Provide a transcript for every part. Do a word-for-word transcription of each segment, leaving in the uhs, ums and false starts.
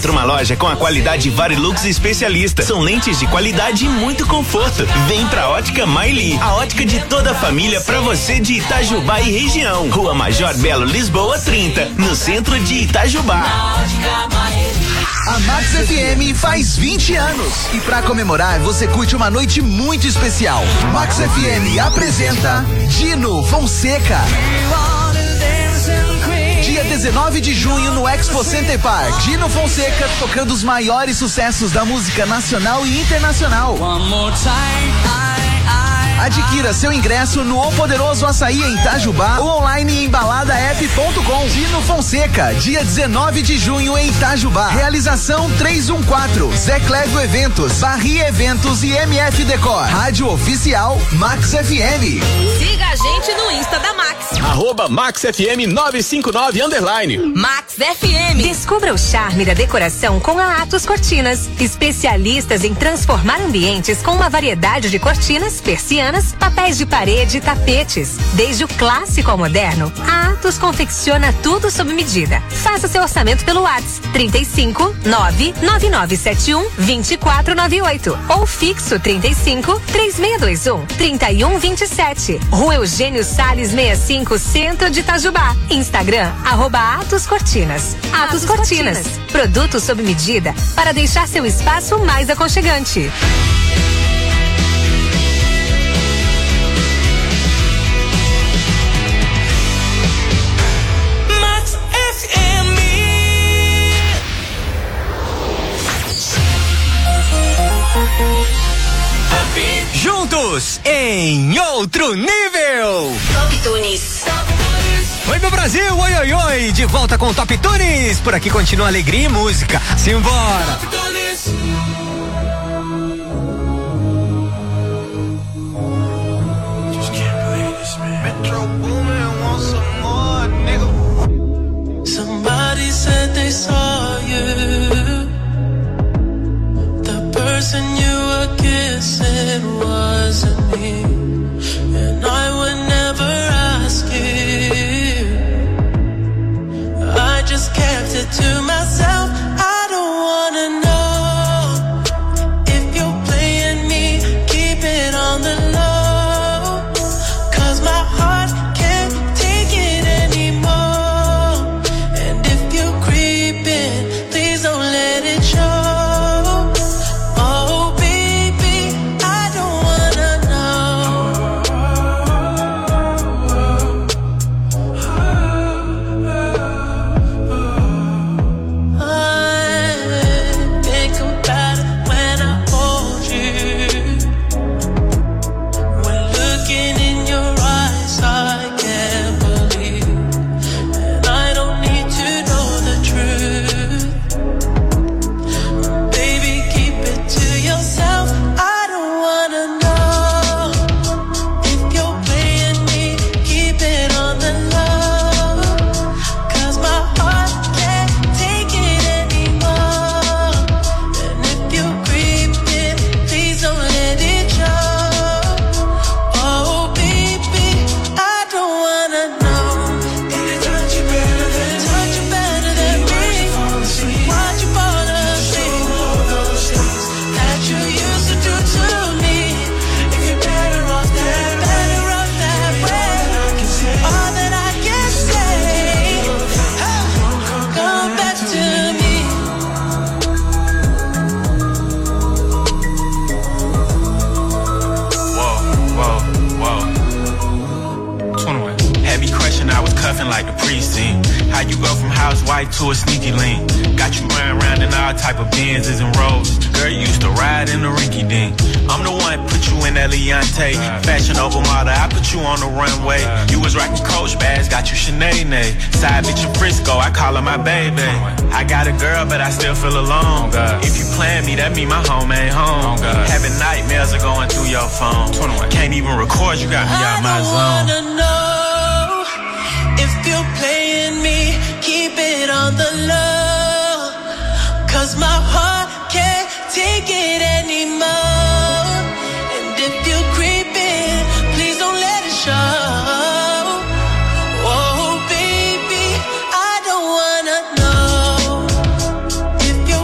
Uma loja com a qualidade Varilux especialista. São lentes de qualidade e muito conforto. Vem pra Ótica Maili, a ótica de toda a família pra você de Itajubá e região. Rua Major Belo Lisboa trinta, no centro de Itajubá. A Max F M faz vinte anos e pra comemorar você curte uma noite muito especial. Max F M apresenta Dino Fonseca. Dia dezenove de junho no Expo Center Park. Dino Fonseca tocando os maiores sucessos da música nacional e internacional. Adquira seu ingresso no O Poderoso Açaí em Itajubá ou online em balada f ponto com. Dino Fonseca, dia dezenove de junho em Itajubá. Realização trezentos e quatorze, Zé Clégio Eventos, Barri Eventos e M F Decor. Rádio Oficial Max F M. Siga a gente no Insta da Max. Arroba Max F M novecentos e cinquenta e nove underline. Max F M. Descubra o charme da decoração com a Atos Cortinas. Especialistas em transformar ambientes com uma variedade de cortinas, persianas, papéis de parede e tapetes. Desde o clássico ao moderno, a Atos confecciona tudo sob medida. Faça seu orçamento pelo WhatsApp trinta e cinco, nove nove nove sete um, dois quatro nove oito ou fixo trinta e cinco, três seis dois um, trinta e um vinte e sete. Rua Eugênio Salles sessenta e cinco, Centro de Itajubá. Instagram, arroba Atos Cortinas. Atos Cortinas, produtos sob medida para deixar seu espaço mais aconchegante. Juntos em outro nível. Top Tunis. Oi, meu Brasil, oi, oi, oi, de volta com o Top Tunis. Por aqui continua alegria e música. Simbora. Somebody said they saw you. The person you were kissing wasn't me, and I would never ask you. I just kept it to myself. I don't wanna know if you're playing me. Keep it on the low, 'cause my heart can't take it anymore. And if you're creeping, please don't let it show. Like the precinct. How you go from housewife to a sneaky link? Got you running around in all type of Benzes and Rolls. Girl, you used to ride in the rinky dink. I'm the one put you in that Leontay. Fashion over model, I put you on the runway. You was rocking Coach bags, got you Sinead. Side bitch in Frisco, I call her my baby. I got a girl, but I still feel alone. If you plan me, that mean my home ain't home. Having nightmares are going through your phone. Can't even record, you got me out my zone. I don't know if you're playing me, keep it on the low, 'cause my heart can't take it anymore. And if you're creeping, please don't let it show. Oh baby, I don't wanna know if you're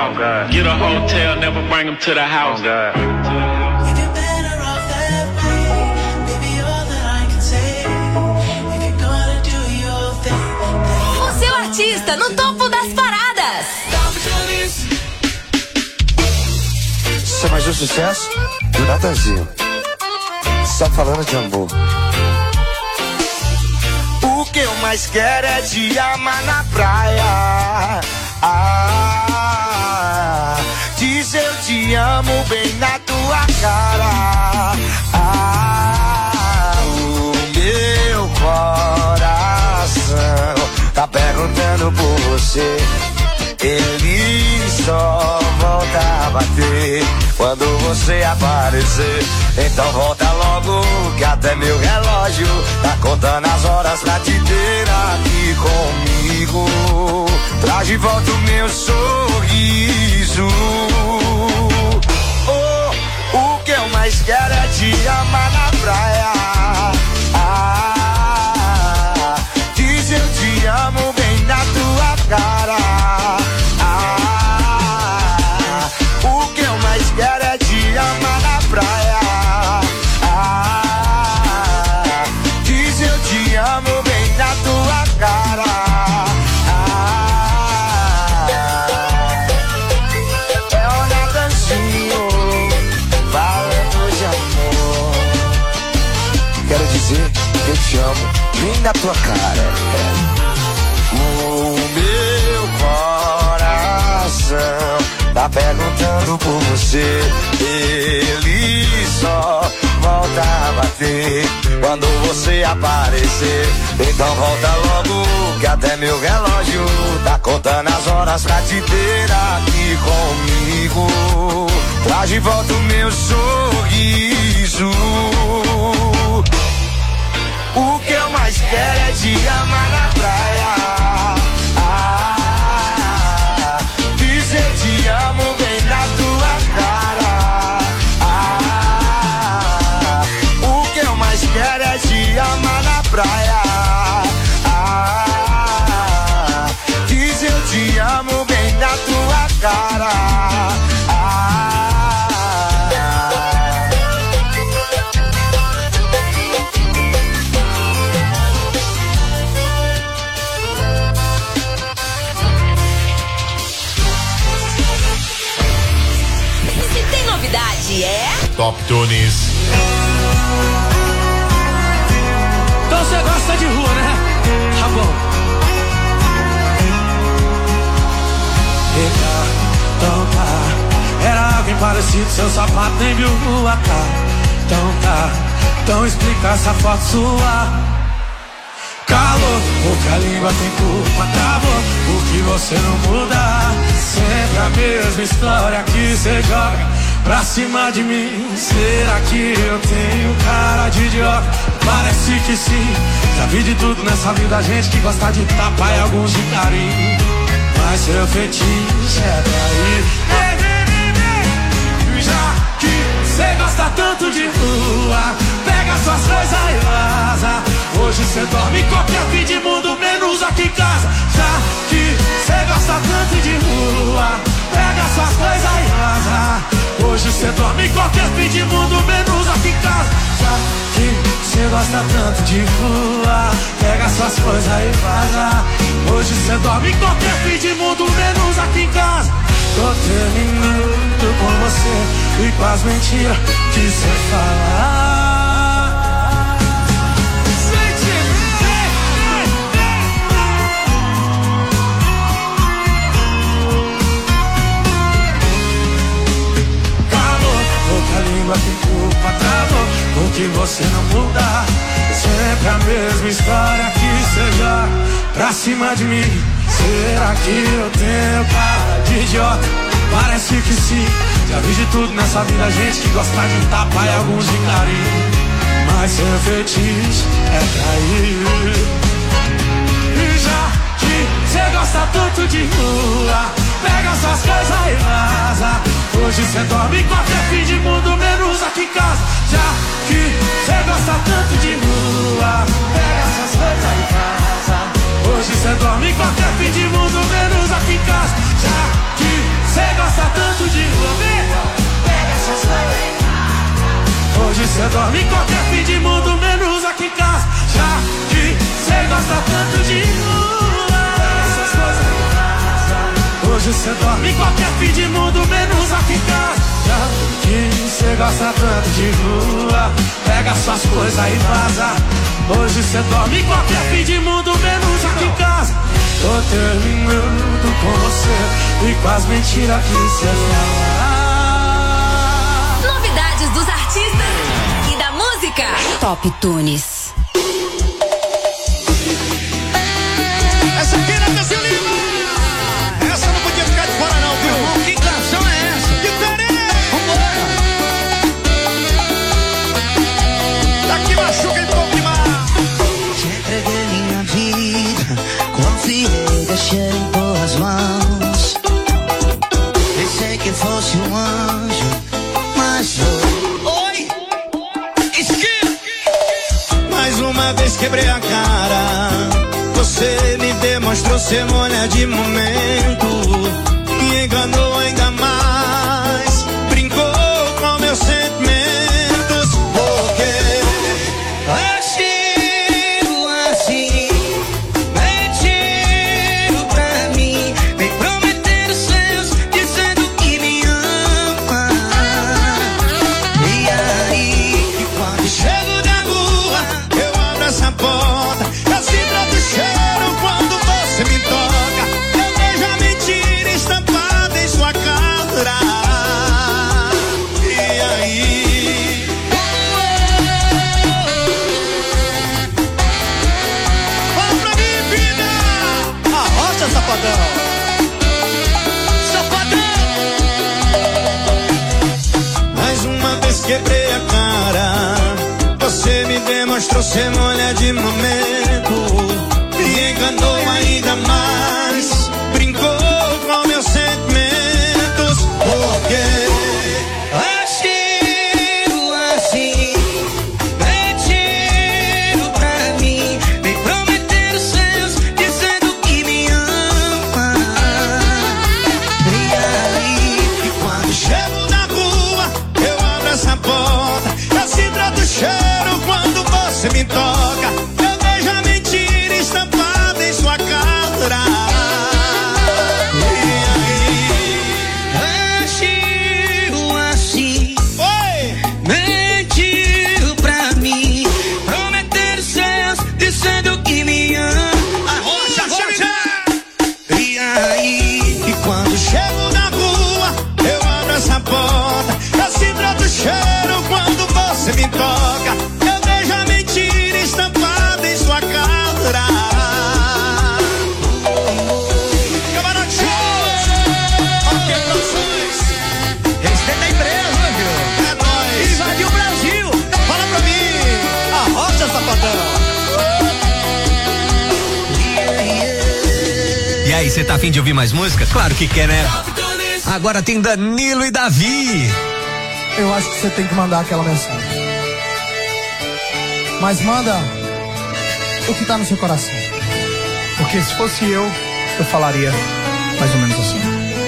Oh God. Get a hotel, never bring them to the house. Oh God. O seu artista no topo das paradas. Isso é mais um sucesso do Natanzinho. Só falando de amor. O que eu mais quero é te amar na praia. Ah, diz eu te amo bem na tua cara. Ah, o meu coração tá perguntando por você. Ele só volta a bater quando você aparecer. Então volta logo que até meu relógio tá contando as horas pra te ter aqui comigo. Traz de volta o meu sorriso. Oh, o que eu mais quero é te amar na praia. Ah, diz eu te amo bem na tua cara. Quero é te amar na praia. Ah, diz eu te amo bem na tua cara. Ah, é o Natanzinho falando de amor. Quero dizer que eu te amo bem na tua cara. O meu coração tá perguntando por você. Ele só volta a bater quando você aparecer. Então volta logo que até meu relógio tá contando as horas pra te ter aqui comigo. Traz de volta o meu sorriso. O que eu mais quero é te amar na praia. Eu te amo bem na tua cara. Ah, o que eu mais quero é te amar na praia. Ah, diz eu te amo bem na tua cara. É Top Tunes. Então você gosta de rua, né? Tá bom. Eita, então tá. Era alguém parecido, seu sapato nem viu a cara. Então tá, então explica essa foto sua. Calor, porque a língua tem culpa, travou. Porque você não muda. Sempre a mesma história que você joga pra cima de mim. Será que eu tenho cara de idiota? Parece que sim. Já vi de tudo nessa vida, gente que gosta de tapa e alguns de carinho. Mas seu fetiche é trair. Já que cê gosta tanto de rua, pega suas coisas e vaza. Hoje cê dorme em qualquer fim de mundo, menos aqui em casa. Já que cê gosta tanto de rua, pega suas coisas e vaza. Hoje cê dorme em qualquer fim de mundo, menos aqui em casa. Já que cê gosta tanto de rua, pega suas coisas e vaza. Hoje cê dorme em qualquer fim de mundo, menos aqui em casa. Tô terminando com você e com as mentiras que cê fala. A língua tem culpa, travou, porque você não muda. Sempre a mesma história que cê joga pra cima de mim. Será que eu tenho cara de idiota? Parece que sim. Já vi de tudo nessa vida, gente que gosta de tapa e alguns de carinho. Mas seu fetiche é trair. E já que cê gosta tanto de rua, pega suas coisas e vaza. Hoje cê dorme em qualquer fim de mundo, menos aqui em casa. Já que cê gosta tanto de rua, pega suas coisas e vaza. Hoje cê dorme em qualquer fim de mundo, menos aqui em casa. Já que cê gosta dorme em qualquer fim de mundo, menos aqui em casa. Já que cê gosta tanto de rua, pega suas coisas e vaza. Hoje cê dorme em qualquer fim de mundo, menos aqui em casa. Tô terminando com você e com as mentiras que cê fala. Novidades dos artistas e da música. Top Tunes. Essa aqui é Brasil Lima. Essa não podia ficar de fora não, viu? Que canção é essa? Diferente! Vambora! Daqui machuca e pouco demais. Te entreguei minha vida, confiei, deixei em boas mãos. Pensei que fosse um anjo, mas foi. Oi! Esquina! Mais uma vez quebrei a cara. Você me demonstrou ser mulher de momento, me enganou ainda mais, brincou com meus sentimentos, porque agiu assim, mentiu pra mim, vem prometer os seus, dizendo que me ama. E aí, quando chego na rua, eu abro essa porta, eu sinto o cheiro quando você me toca, eu vejo a mentira estampada em sua cara. E aí? Fala pra mim, vida! Arrocha, safadão! Safadão! Mais uma vez quebrei a cara. Você me demonstrou ser mulher de momento, me enganou ainda mais, brincou com meus sentimentos, porque agiu assim, mentiu pra mim, vem prometer os seus, dizendo que me ama. E aí, quando chego na rua, eu abro essa porta, eu sinto o cheiro quando você me toca, eu vejo a mentira estampada em sua cara. E aí? Agiu assim, oi, mentiu pra mim, prometer os seus, dizendo que me ama. Arrocha, arrocha! E aí, e quando chego na rua, eu abro essa porta, eu sinto o cheiro quando você me toca, eu vejo a mentira estampada em sua cara. Camarote Show! Ok, Produções! Respeita a empresa, viu? É nóis! Invadiu o Brasil! Fala pra mim! Arrocha, safadão! E aí, você tá afim de ouvir mais música? Claro que quer, né? Agora tem Danilo e Davi. Eu acho que você tem que mandar aquela mensagem. Mas manda o que tá no seu coração. Porque se fosse eu, eu falaria mais ou menos assim.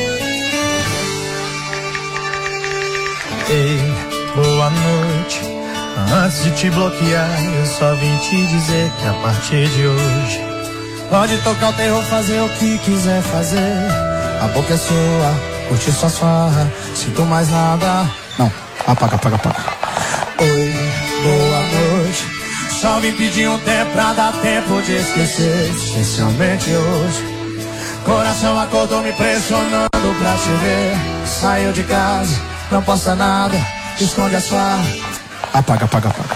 Ei, boa noite. Antes de te bloquear, eu só vim te dizer que a partir de hoje pode tocar o terror, fazer o que quiser fazer. A boca é sua, curte sua farra. Sinto mais nada. Não, apaga, apaga, apaga. Oi, boa noite. Só vim pedir um tempo pra dar tempo de esquecer, especialmente hoje. Coração acordou me pressionando pra te ver. Saiu de casa, não posta nada, esconde as farras. Apaga, apaga, apaga.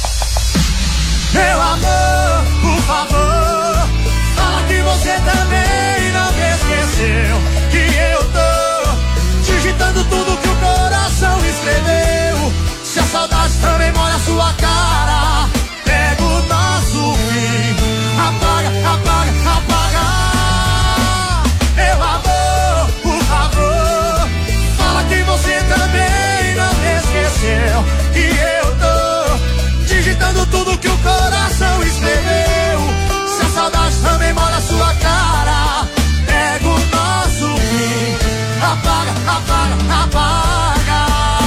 Meu amor, por favor, fala que você também não me esqueceu. Que eu tô digitando tudo que o coração escreveu. Se a saudade também molha a sua cara, pega o nosso fim, apaga, apaga, apaga. Meu amor, por favor, fala que você também não me esqueceu. Que eu tô digitando tudo que o coração escreveu. Se a saudade também molha a sua cara, pega o nosso fim, apaga, apaga, apaga.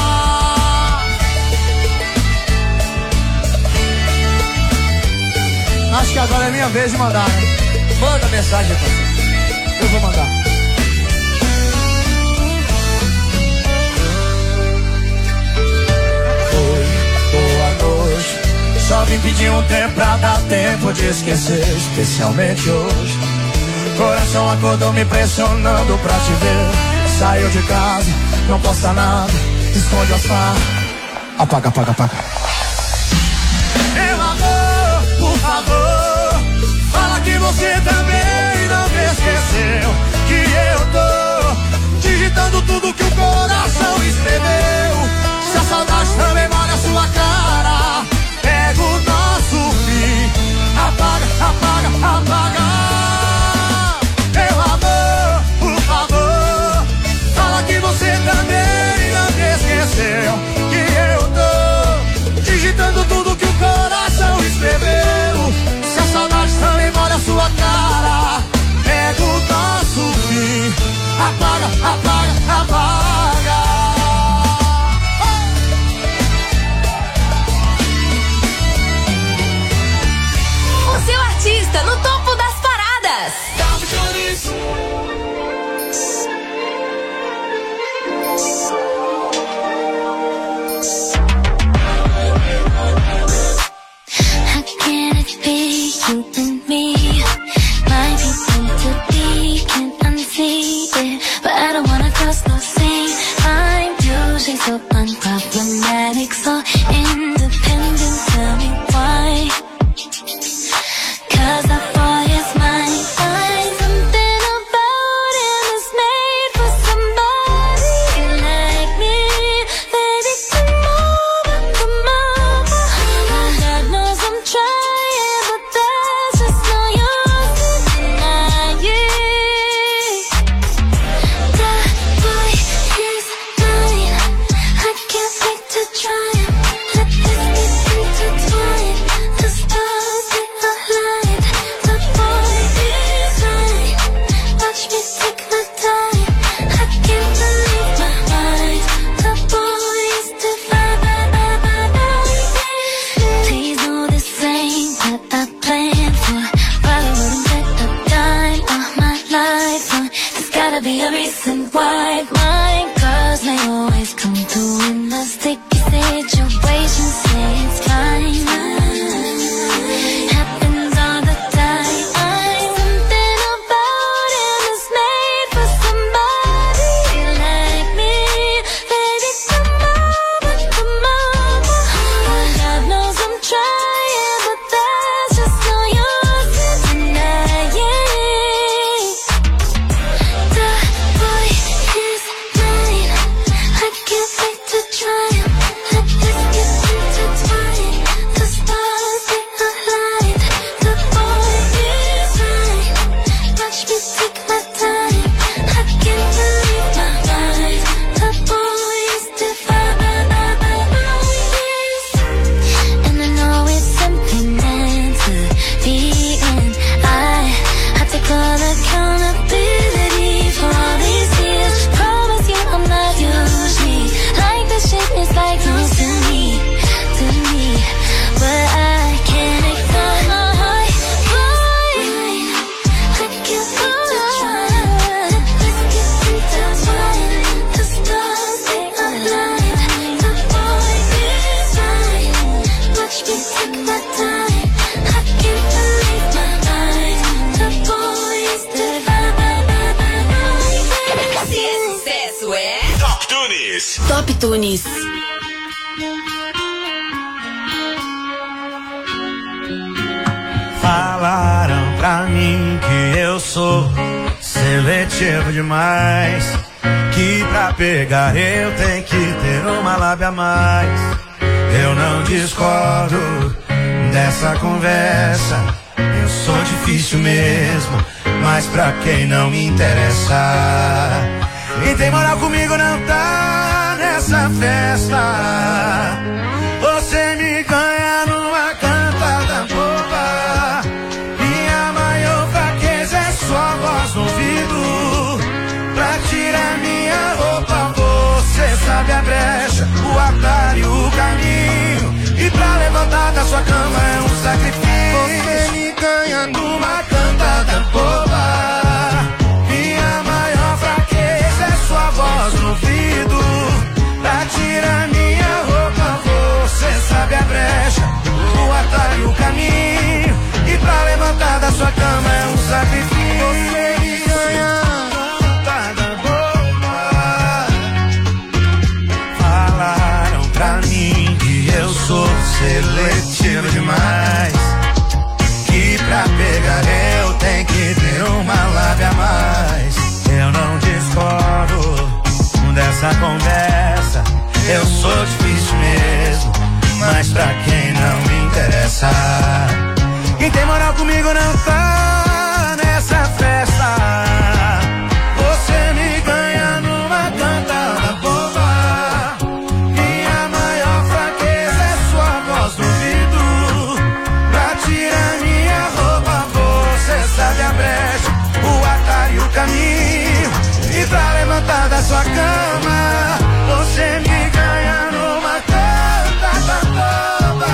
Acho que agora é minha vez de mandar, né? Manda mensagem, parceiro. Eu vou mandar. vim pedir um tempo pra dar tempo de esquecer, especialmente hoje. Coração acordou me pressionando pra te ver. Saiu de casa, não posta nada, esconde as farras. Apaga, apaga, apaga. Meu amor, por favor, fala que você também não me esqueceu. Que eu tô digitando tudo que o coração escreveu. Se a saudade também molha a sua cara, pega o nosso fim. Apaga, apaga, apaga. Meu amor, por favor, fala que você também não me esqueceu. Que eu tô digitando tudo que o coração escreveu. Se a saudade também molha a sua cara, pega o nosso fim. Apaga, apaga, apaga. O seu artista no topo das paradas. How can it be you and me? Might be meant to be, can't unsee it, but I don't wanna cross no scene. I'm usually so unproblematic, so independent. Tell me why? 'Cause I thought it's mine. I'm something about him is made for somebody like me. Baby, come over, come over. God knows I'm trying, but there's just no use in denying. That boy is mine. I can't wait to try him. Let this get intertwined. The stars get aligned. The boy is mine. Watch me take my time. I can't believe my eyes. The boy is divine. Please know this ain't what I planned for. Probably wouldn't bet a dime of my life on. There's gotta be a reason why my girls may always come through in a sticky situation. Say it's fine. Happens all the time. I'm something about him is made for somebody like me. Baby, come over, come over. God knows I'm trying, but there's just no use in denying. That boy is mine. I can't wait to try him. Let this get intertwined. The stars get aligned. The boy is mine. Watch me take my time. I can't believe my eyes. The boy is divine. And I know it's simply meant to be, and I have to call accountability for all these years. Promise you I'm not usually like this shit is like news to me, to me. But I can't ignore my heart. I can't wait to try. Let's get intertwined. The stars they aligned. The boy is mine. Watch me take my time. I can't believe my eyes. The boy is divine. Se é sucesso, é Top Tunes. Top Tunes. Falaram pra mim que eu sou seletivo demais, que pra pegar eu tenho que ter uma lábia a mais. Eu não discordo dessa conversa, eu sou difícil mesmo, mas pra quem não me interessa. E tem moral comigo não tá nessa festa. Você me ganha numa cantada boba. Minha maior fraqueza é sua voz no ouvido. Pra tirar minha roupa você sabe a brecha, o atalho e o caminho. E pra levantar da sua cama é um sacrifício. Você me ganha numa cantada boba. Minha maior fraqueza é sua voz no ouvido. Pra tirar minha roupa você sabe a brecha, o atalho pra quem não me interessa. Quem tem moral comigo não tá nessa festa. Você me ganha numa cantada boba. Minha maior fraqueza é sua voz no ouvido. Pra tirar minha roupa você sabe a brecha, o atalho e o caminho. E pra levantar da sua cama você me ganha numa cantada boba.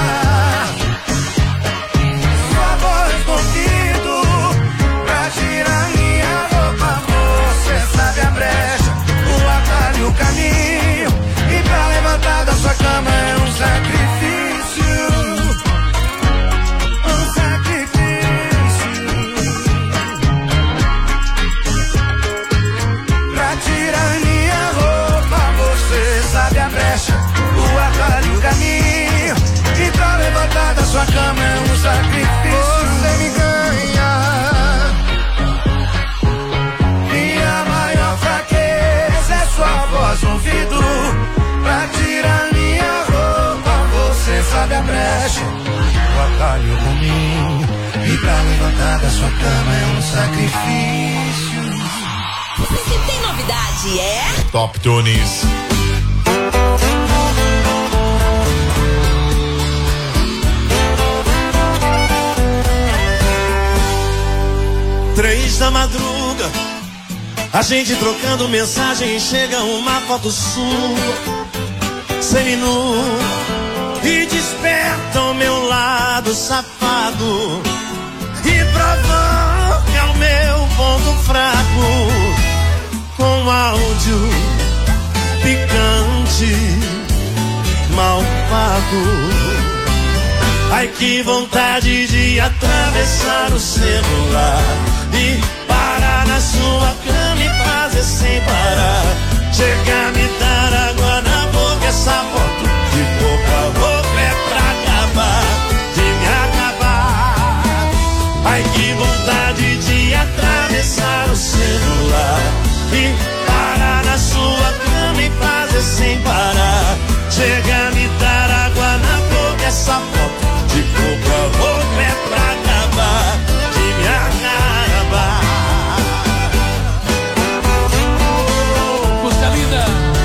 Sua voz no ouvido. Pra tirar minha roupa você sabe a brecha, o atalho e o caminho. E pra levantar da sua cama é um sacrifício. Um sacrifício. Pra tirar minha roupa você sabe a brecha, o atalho e o caminho. E pra levantar da sua cama é um sacrifício. Você me ganha. Minha maior fraqueza é sua voz no ouvido. Pra tirar minha roupa você sabe a brecha, o atalho e o caminho. E pra levantar da sua cama é um sacrifício. Se tem novidade, é? Top Tunes. Três da madruga, a gente trocando mensagem, chega uma foto sua, seminua, e desperta o meu lado safado, e provoca o meu ponto fraco, com áudio picante, malvado. Ai, que vontade de atravessar o celular e parar na sua cama e fazer sem parar. Chega a me dar água na boca, essa foto de boca a boca é pra acabar, de me acabar. Ai, que vontade de atravessar o celular e parar na sua cama e fazer sem parar. Chega a me dar água na boca, essa foto de boca a boca é pra acabar, de me acabar. Música linda.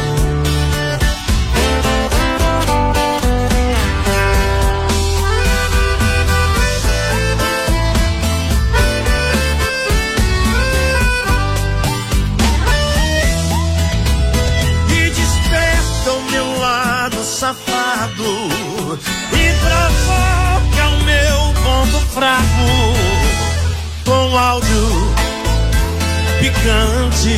E desperta o meu lado safado e provoca o meu ponto fraco, com áudio picante,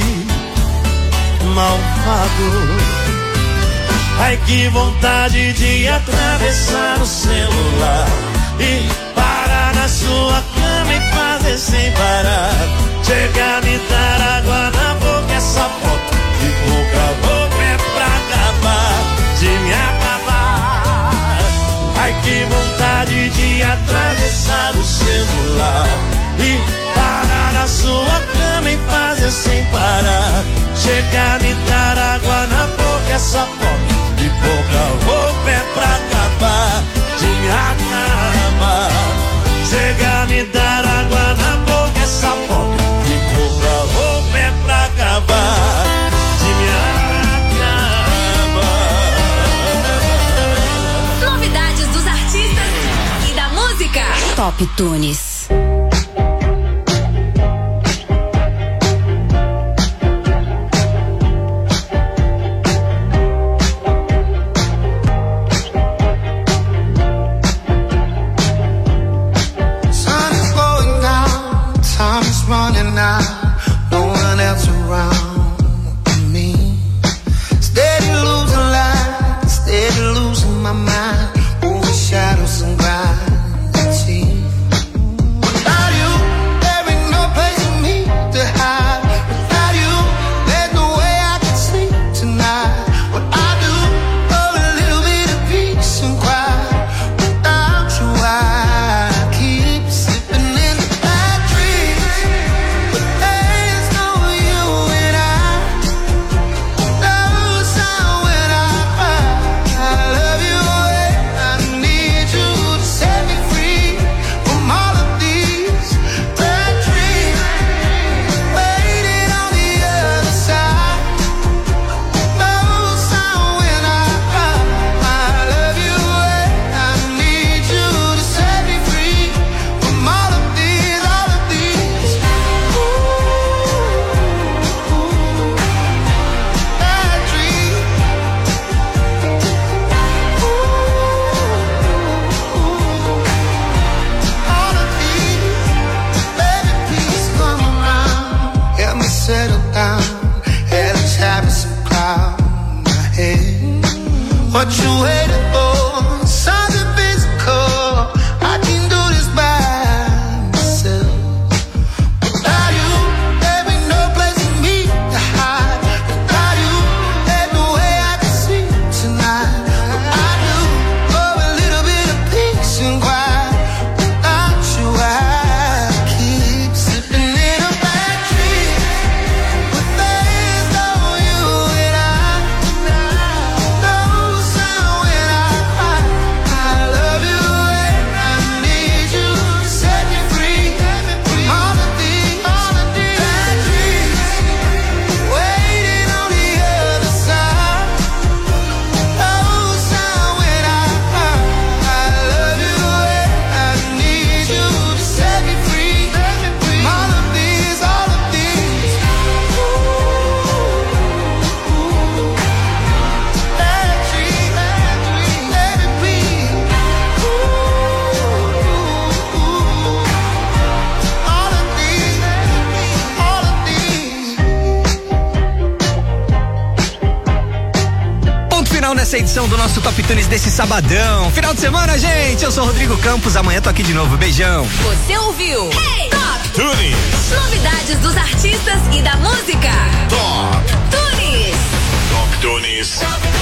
malvado. Ai, que vontade de atravessar o celular e parar na sua cama e fazer sem parar. Chega a me dar água na boca, essa foto de boca a boca é pra acabar, de me acabar. Ai, que vontade de atravessar o celular e parar na sua cama e fazer sem parar. Chega a me dar água na boca, essa foto de boca a boca é pra acabar, de me acabar. Chega a me dar água na boca, essa foto de boca a boca é pra acabar, de me acabar. Novidades dos artistas e da música. Top Tunes. Shadows and gravity. essa edição do nosso Top Tunes desse sabadão. Final de semana, gente. Eu sou o Rodrigo Campos. Amanhã tô aqui de novo. Beijão. Você ouviu? Hey, Top Tunes. Novidades dos artistas e da música. Top Tunes. Top Tunes.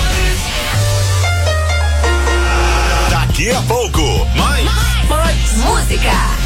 Daqui a pouco, mais, mais, mais música.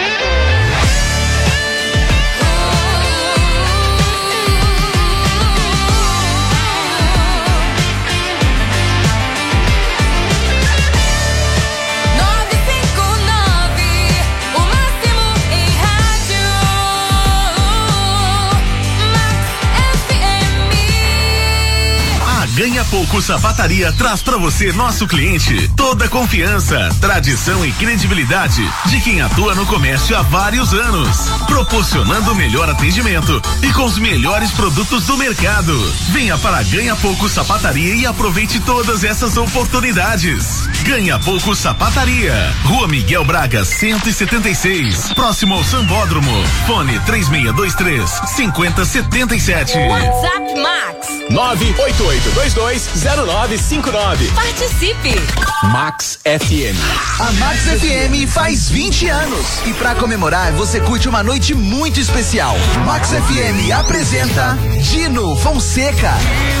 Ganha Pouco Sapataria traz pra você, nosso cliente, toda a confiança, tradição e credibilidade de quem atua no comércio há vários anos, proporcionando o melhor atendimento e com os melhores produtos do mercado. Venha para Ganha Pouco Sapataria e aproveite todas essas oportunidades. Ganha Pouco Sapataria, Rua Miguel Braga, cento e setenta e seis, próximo ao Sambódromo. Fone três seis dois três, cinco zero sete sete. WhatsApp Max nove oito oito dois dois zero nove cinco nove. Participe. Max F M. A Max F M faz vinte anos e pra comemorar você curte uma noite muito especial. Max F M apresenta Dino Fonseca.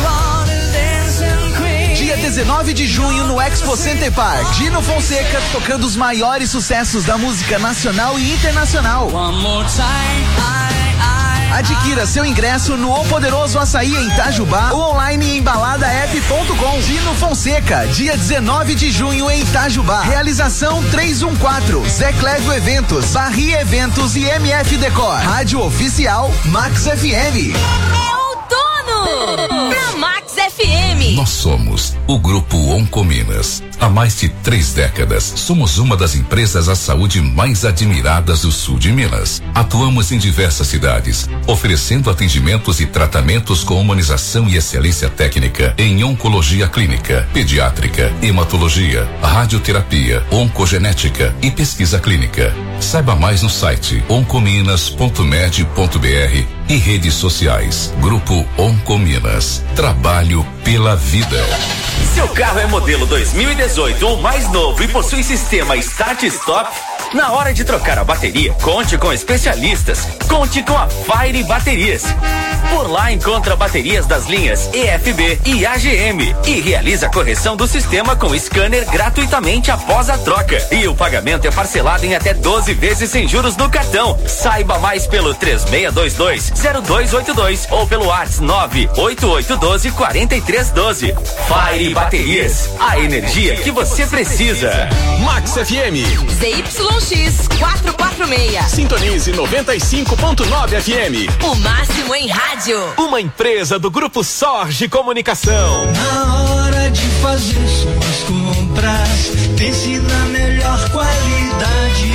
Dia dezenove de junho no Expo Center Park. Dino Fonseca tocando os maiores sucessos da música nacional e internacional. One more time. Adquira seu ingresso no O Poderoso Açaí em Itajubá ou online em balada f ponto com. Dino Fonseca, dia dezenove de junho em Itajubá. Realização três um quatro, Zé Clédio Eventos, Barri Eventos e M F Decor. Rádio Oficial Max F M. É outono na Max F M. Nós somos o Grupo Oncominas. Há mais de três décadas, somos uma das empresas à saúde mais admiradas do sul de Minas. Atuamos em diversas cidades, oferecendo atendimentos e tratamentos com humanização e excelência técnica em oncologia clínica, pediátrica, hematologia, radioterapia, oncogenética e pesquisa clínica. Saiba mais no site oncominas ponto med ponto br e redes sociais. Grupo Oncominas. Trabalho pela vida. Seu carro é modelo dois mil e dezoito ou mais novo e possui sistema Start Stop? Na hora de trocar a bateria, conte com especialistas. Conte com a Fire Baterias. Por lá encontra baterias das linhas E F B e A G M e realiza a correção do sistema com scanner gratuitamente após a troca. E o pagamento é parcelado em até doze vezes sem juros no cartão. Saiba mais pelo três seis dois dois zero dois oito dois ou pelo WhatsApp nove oito oito um dois quatro três um dois. Fire Baterias, a energia que você precisa. Max F M. Z Y X quatrocentos e quarenta e seis. Sintonize noventa e cinco ponto nove F M. O máximo em rádio. Uma empresa do Grupo Sorge Comunicação. Na hora de fazer suas compras, pense na melhor qualidade.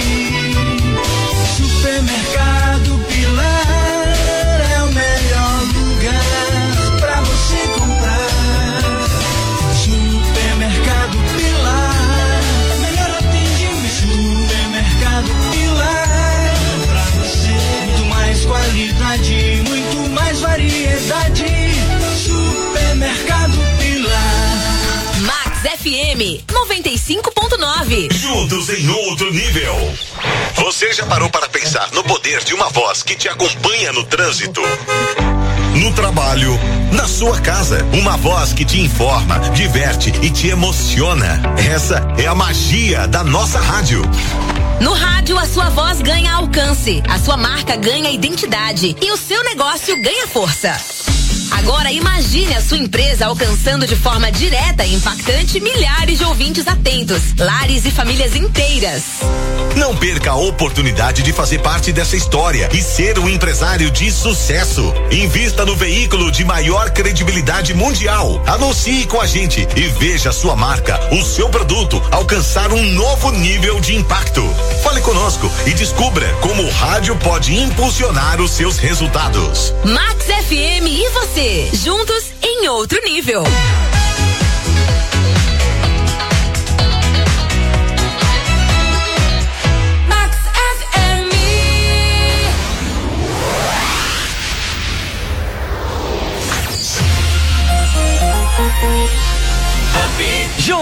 Supermercado Pilar é o melhor lugar pra você comprar. Supermercado Pilar, melhor atendimento. Supermercado Pilar, pra você muito mais qualidade, muito mais variedade. Supermercado Pilar. Max F M noventa e cinco ponto nove. Juntos em outro nível. Você já parou para pensar no poder de uma voz que te acompanha no trânsito? No trabalho, na sua casa, uma voz que te informa, diverte e te emociona. Essa é a magia da nossa rádio. No rádio, a sua voz ganha alcance, a sua marca ganha identidade e o seu negócio ganha força. Agora imagine a sua empresa alcançando de forma direta e impactante milhares de ouvintes atentos, lares e famílias inteiras. Não perca a oportunidade de fazer parte dessa história e ser um empresário de sucesso. Invista no veículo de maior credibilidade mundial. Anuncie com a gente e veja a sua marca, o seu produto alcançar um novo nível de impacto. Fale conosco e descubra como o rádio pode impulsionar os seus resultados. Max F M e você, juntos em outro nível.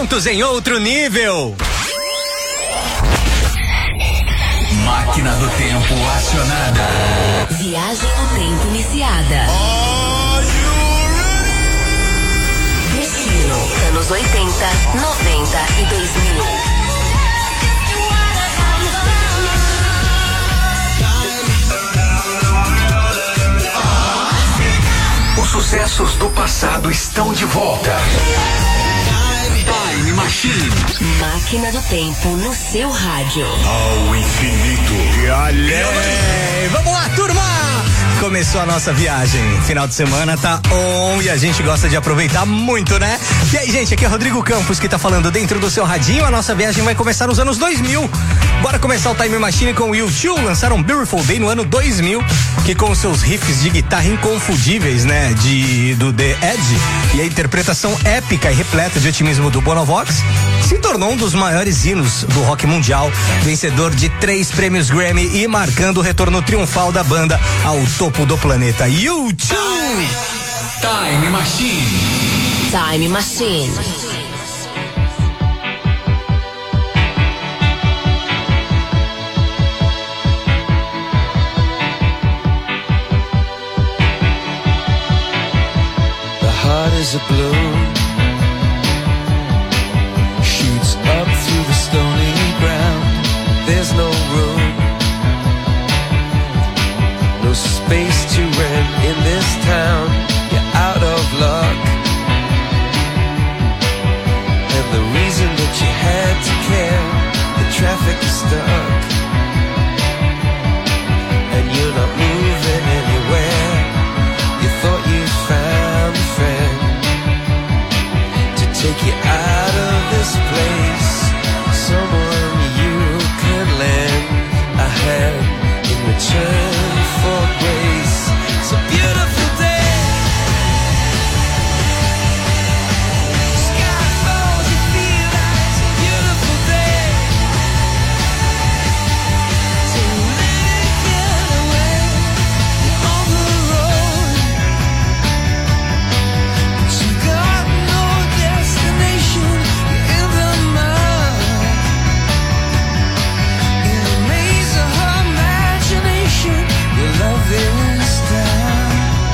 juntos em outro nível. Máquina do tempo acionada. Viagem no tempo iniciada. Destino, anos oitenta, noventa e dois mil. Os sucessos do passado estão de volta. Time Machine. Máquina do tempo no seu rádio. Ao infinito. E olha, vamos lá, turma! Começou a nossa viagem. Final de semana tá on e a gente gosta de aproveitar muito, né? E aí, gente, aqui é Rodrigo Campos que tá falando dentro do seu radinho. A nossa viagem vai começar nos anos dois mil. Bora começar o Time Machine com o U dois. Lançaram Beautiful Day no ano dois mil, que com seus riffs de guitarra inconfundíveis, né? De, do The Edge e a interpretação épica e repleta de otimismo do Bonovox, se tornou um dos maiores hinos do rock mundial, vencedor de três prêmios Grammy e marcando o retorno triunfal da banda ao topo do planeta. U dois! Time Machine. Time Machine. The heart is a balloon, shoots up through the stony ground. There's no room, no space to rent in this town. You're out of luck, and the reason that you had to care, the traffic is stuck, and you're not moving anywhere. You thought you found a friend to take you out of this place, someone you can lend a hand in return for grace. It's a beautiful day. Sky falls, you feel like it's a beautiful day. So let it get away on the road. But you got no destination, you're in the mud, in the maze of her imagination. Your love is down,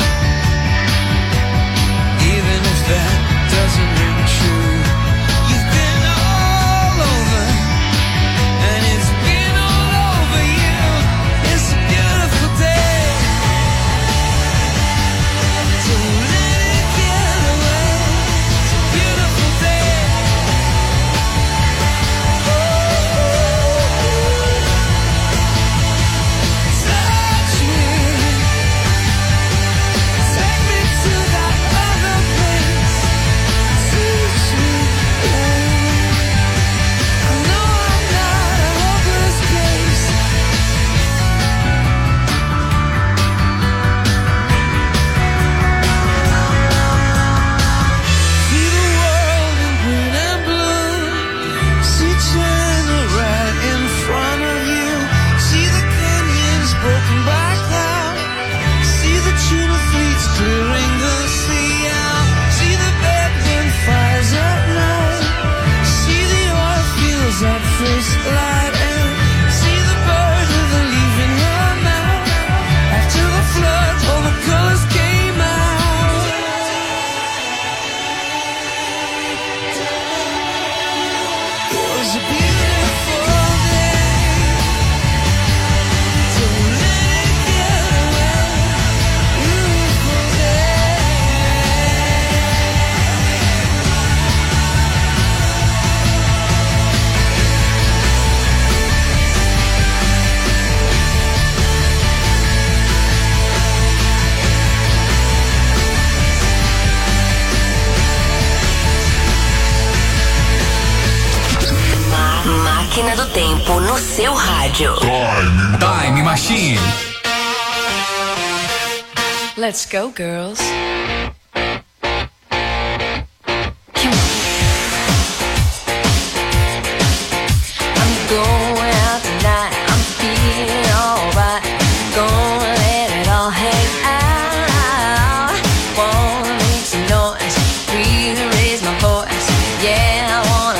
even if that doesn't ring true. You've been all over, and it's been all over you. It's a beautiful day, so let it get away. It's a beautiful day. Touch me, take me to that other place. Teach me, I know I'm not a hopeless case. See the world in green and blue. See China right in front of you. See the canyons broken by cloud. See the tuna fleets clearing the sea out. See the bedroom fires at night. See the oil fields at first light. And see the bird with a leaf in her mouth. After the flood, all the colors came out. It was a beautiful day. So let it get away. Beautiful day. Máquina do tempo no seu rádio. Time Machine. Let's go, girls. I'm going out tonight. I'm feeling alright. Gonna let it all hang out. Wanna make some noise. Really raise my voice. Yeah, I wanna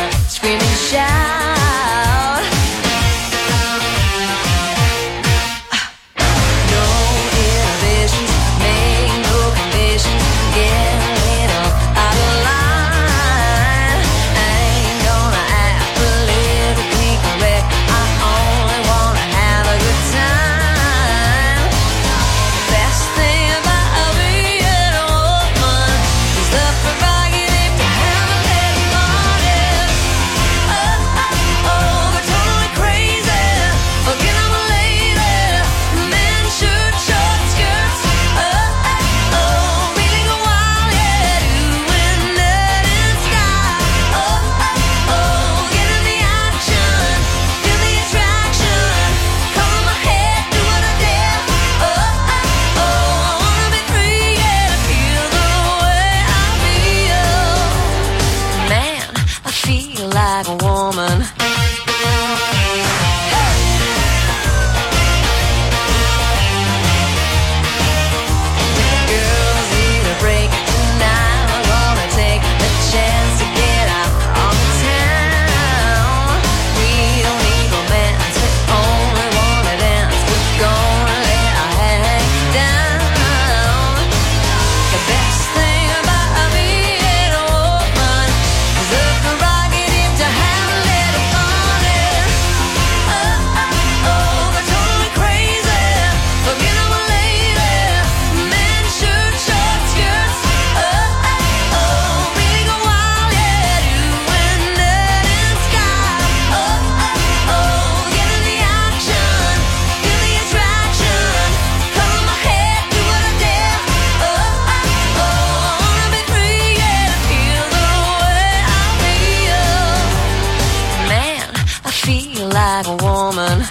feel like a woman.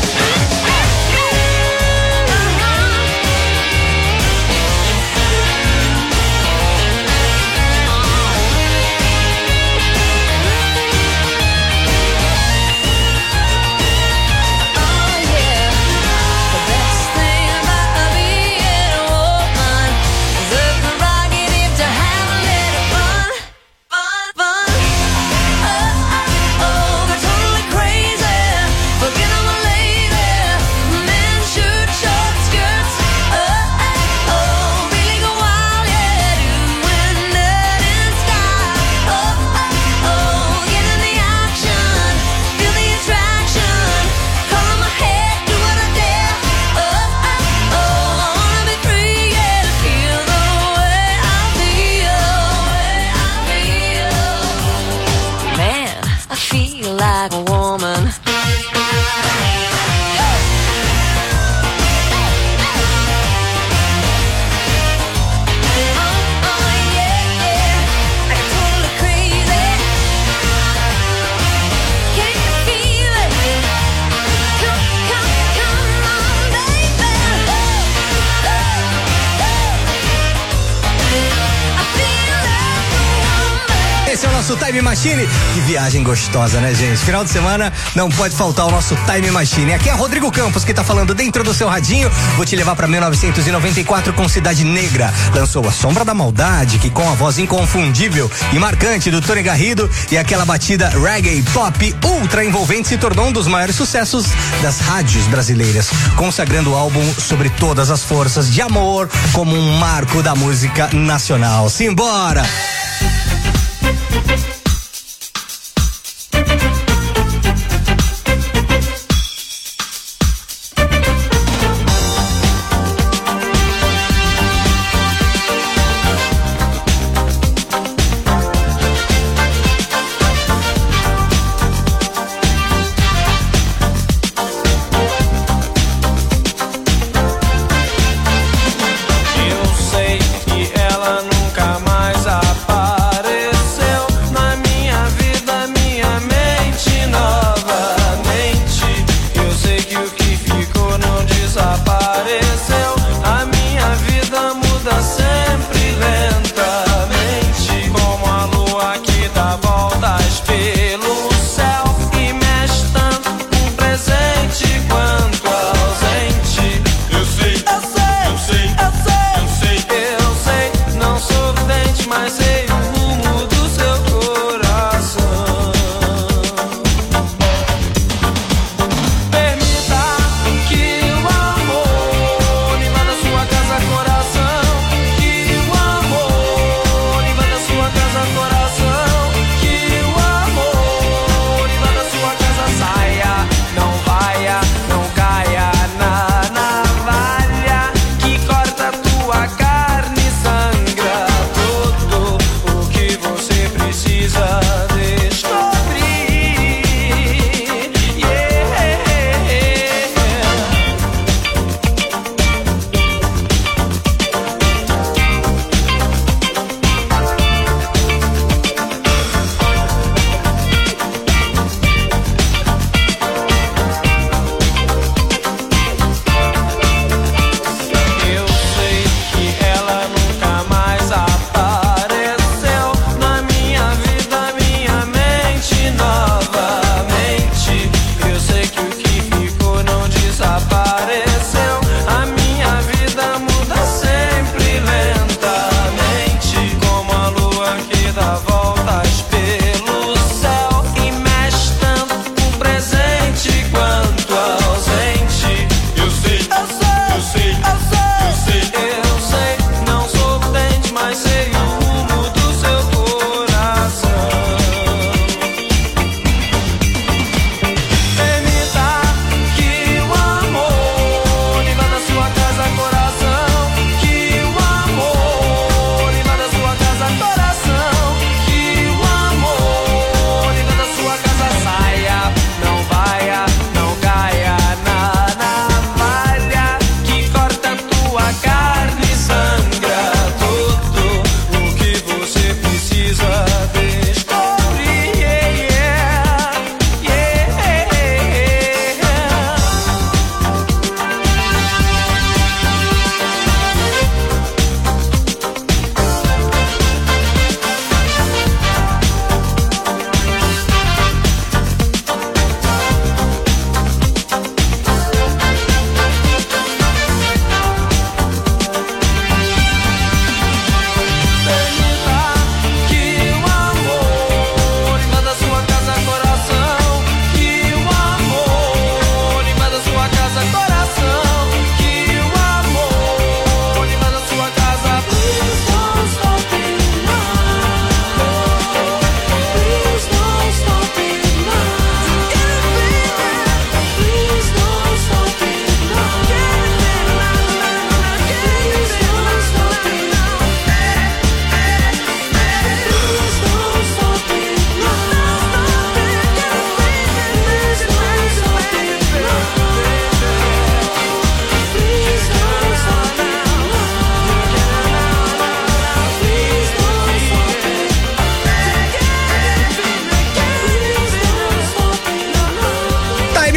Like a woman. Esse é o nosso Time Machine. Que viagem gostosa, né, gente? Final de semana não pode faltar o nosso Time Machine. Aqui é Rodrigo Campos que tá falando dentro do seu radinho. Vou te levar pra mil novecentos e noventa e quatro com Cidade Negra. Lançou A Sombra da Maldade, que com a voz inconfundível e marcante do Tony Garrido e aquela batida reggae pop ultra envolvente se tornou um dos maiores sucessos das rádios brasileiras, consagrando o álbum sobre todas as forças de amor como um marco da música nacional. Simbora! Eu sei que ela nunca mais aparece.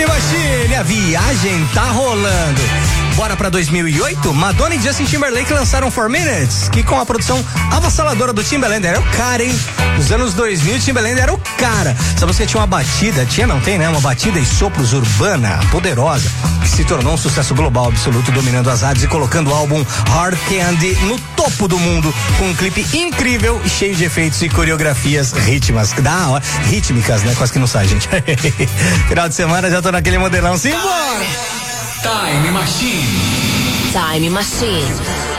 Time Machine, a viagem tá rolando. Bora pra dois mil e oito? Madonna e Justin Timberlake lançaram four minutes, que com a produção avassaladora do Timbaland era o cara, hein? Nos anos dois mil, o Timbaland era o cara. Essa música tinha uma batida, tinha não tem, né? Uma batida e sopros urbana, poderosa, que se tornou um sucesso global absoluto, dominando as rádios e colocando o álbum Hard Candy no topo do mundo, com um clipe incrível e cheio de efeitos e coreografias ritmas, da hora, rítmicas, né? Quase que não sai, gente. Final de semana já tô naquele modelão, simbora! Time Machine. Time Machine.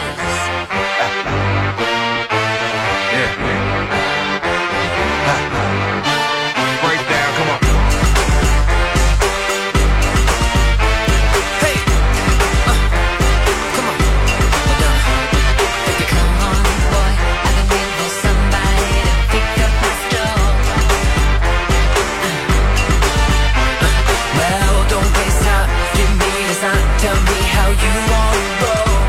Tell me how you want to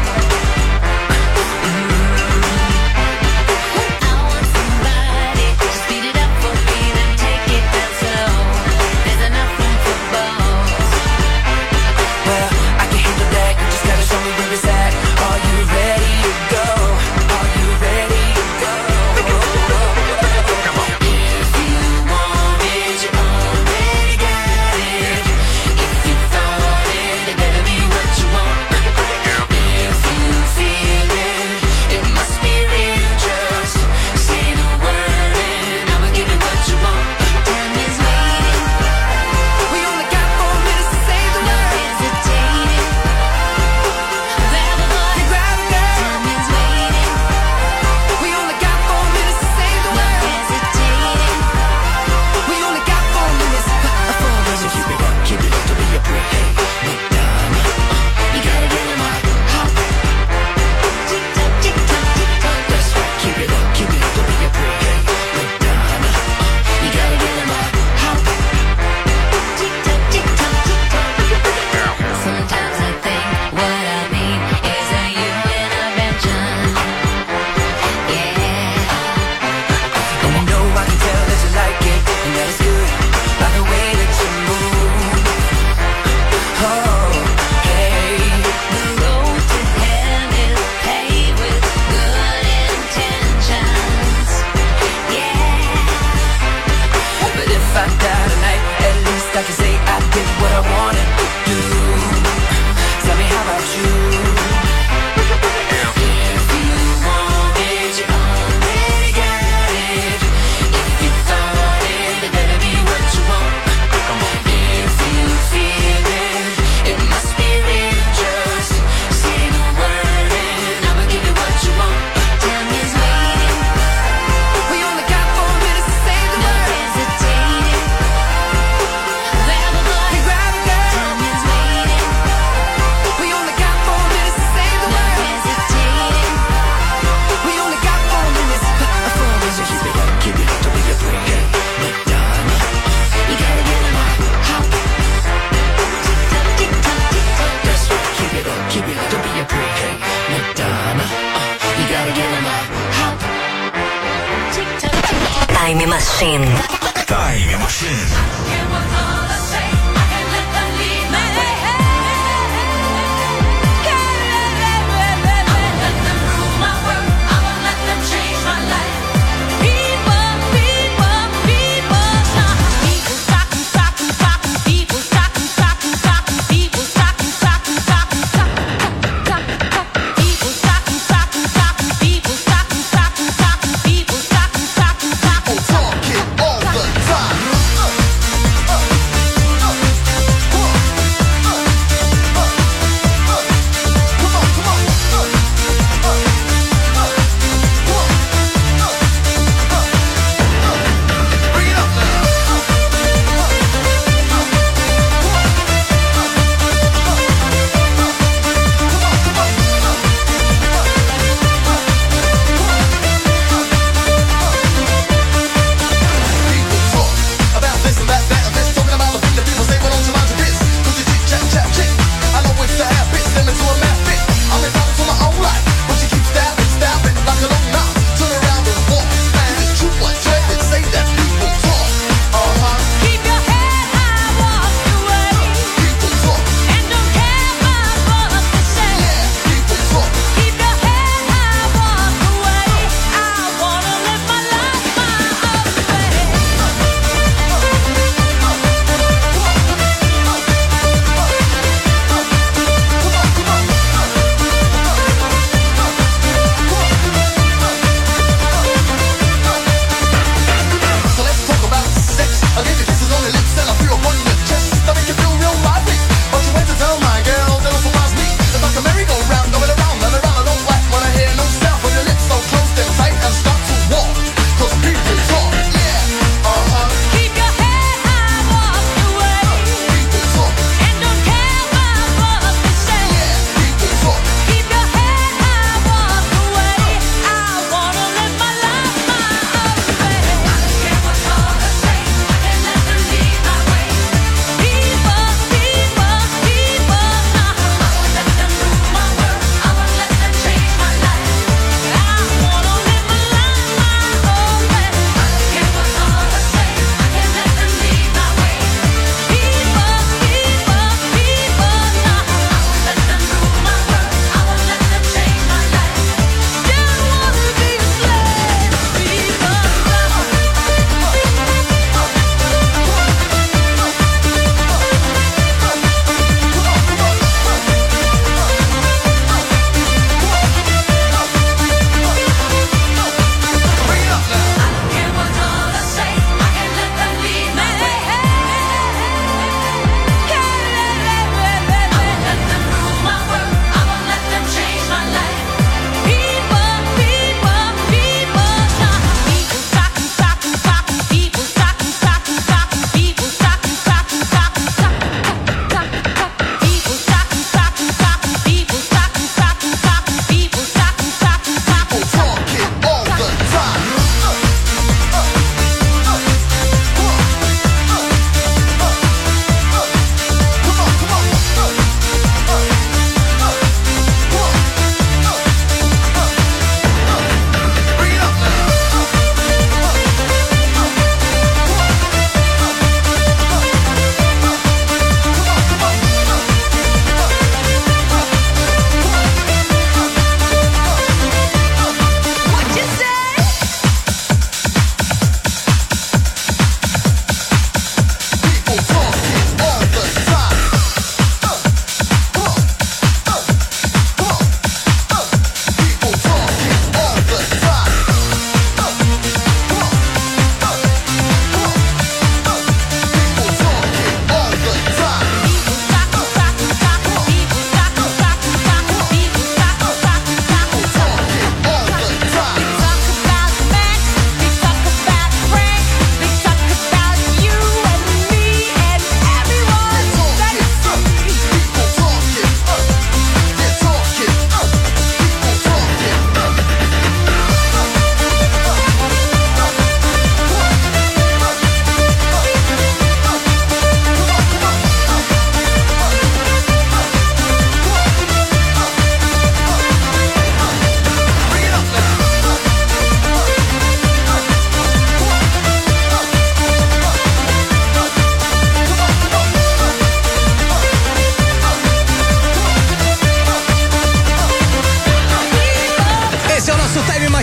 Time Machine. Time Machine.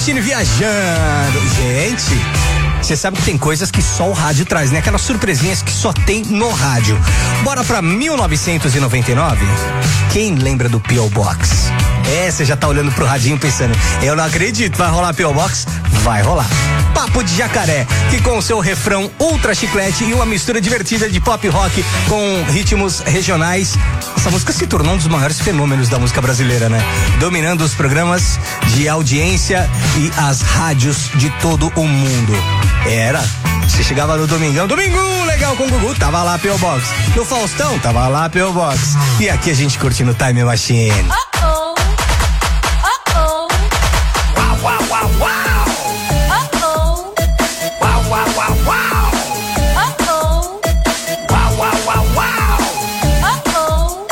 Machine viajando. Gente, você sabe que tem coisas que só o rádio traz, né? Aquelas surpresinhas que só tem no rádio. Bora pra mil novecentos e noventa e nove? Quem lembra do P O Box? É, você já tá olhando pro radinho pensando, eu não acredito, vai rolar P O Box? Vai rolar. Papo de Jacaré, que com o seu refrão ultra chiclete e uma mistura divertida de pop rock com ritmos regionais, essa música se tornou um dos maiores fenômenos da música brasileira, né? Dominando os programas de audiência e as rádios de todo o mundo. Era, você chegava no domingão, domingo legal com o Gugu, tava lá P O Box. No Faustão, tava lá P O Box. E aqui a gente curtindo Time Machine. Uh-oh. Uh-oh. Uau, uau, uau, uau. Uh-oh. Uau, uau, uau, uau. Uh-oh. Uau, uau, uau, uau. Uh-oh.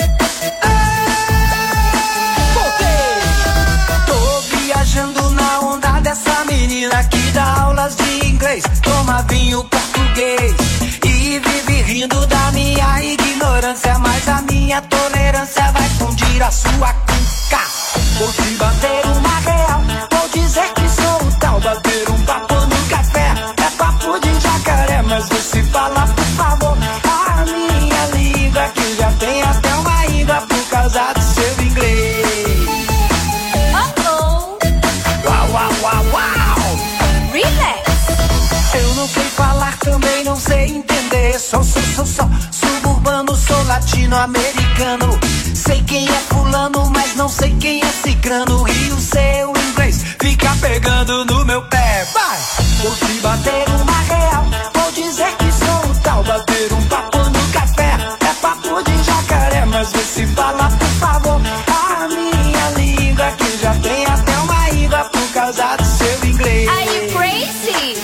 Voltei. Tô viajando na onda dessa menina que dá aulas de inglês, toma vinho português e vive rindo da minha ignorância, mas a minha tolerância vai fundir a sua cuca. Vou te bater uma real, vou dizer que sou o tal, bater um papo no café, é papo de jacaré, mas você fala por favor a minha língua, que já tem até uma íngua por causa do seu inglês. Uh-oh. Uau, uau, uau, uau. Relax. Eu não sei falar, também não sei entender. Sou, sou, sou, sou suburbano, sou latino-americano. Sei quem é fulano, mas não sei quem é cicrano. E o seu inglês fica pegando no meu pé. Vai! Vou te bater uma real, vou dizer que sou o tal, bater um papo no café, é papo de jacaré, mas vê se fala por favor a minha língua, que já tem até uma íngua por causa do seu inglês. Are you crazy?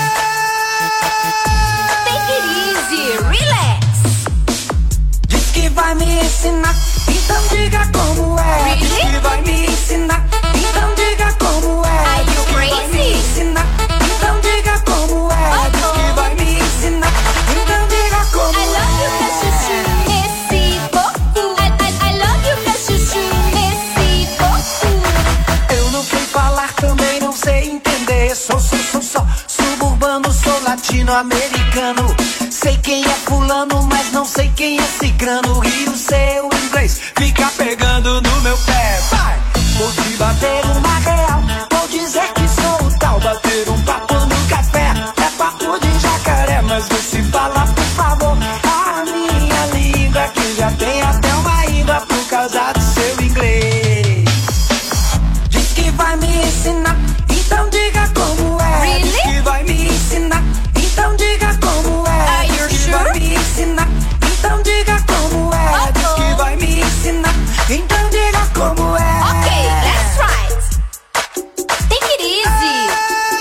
Take it easy, relax. Diz que vai me ensinar, então diga como é. Really? Diz que vai me ensinar, então diga como é. Are you Diz que vai crazy? me ensinar, então diga como é. Diz que vai me ensinar, então diga como I love you, cachuchu, esse pouco. I, I, I love you, cachuchu, esse pouco. Eu não sei falar, também não sei entender. Sou, sou, sou, sou suburbano, sou latino-americano. Sei quem é fulano, mas não sei quem é cicrano. E o seu inglês fica pegando no meu pé. Vai! Vou te bater uma real, vou dizer que sou o tal, bater um papo no café, é papo de jacaré, mas você fala por favor a minha língua, que já tem até uma íngua por causa do seu inglês. Diz que vai me ensinar, então diga como é. Really? Diz que vai me ensinar, então diga como é. Are you Diz que sure? vai me ensinar, então diga como é. Uh-oh. Diz que vai me ensinar, então diga como é. Okay, that's right. Take it easy.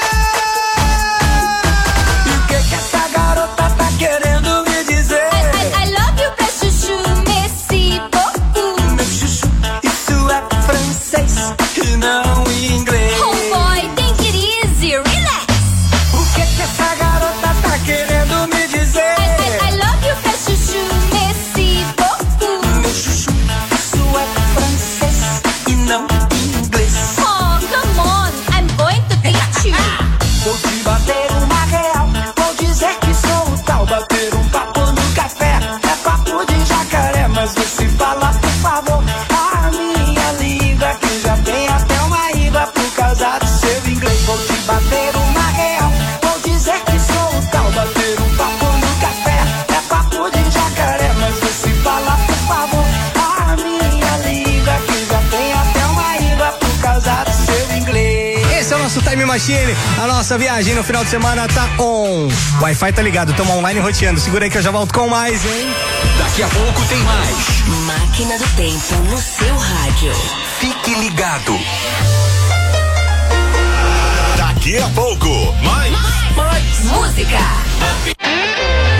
E o que que essa garota tá querendo me dizer? I, I, I love you, cachuchu, esse pouco. Meu chuchu, isso é francês e não inglês. Oh boy, take it easy, relax. O que que essa garota tá querendo me dizer? I, I, I love you, cachuchu, esse pouco. Meu chuchu, isso é francês e não inglês. Oh, come on, I'm going to teach you. Vou te bater uma real, vou dizer que sou o tal, bater um papo no café, é papo de jacaré, mas você fala por favor a minha língua, que já tem até uma íngua por causa do seu inglês. Vou te bater uma real, vou dizer que sou o tal, bater um papo no café, é papo de jacaré, mas você fala por favor a minha língua, que já tem até uma íngua por causa do seu inglês. Esse é o nosso Time Machine. A nossa viagem no final de semana tá on. Wi-Fi tá ligado, tamo online roteando. Segura aí que eu já volto com mais, hein? Daqui a pouco tem mais. Máquina do Tempo no seu rádio. Fique ligado. Daqui a pouco, mais. Mais música.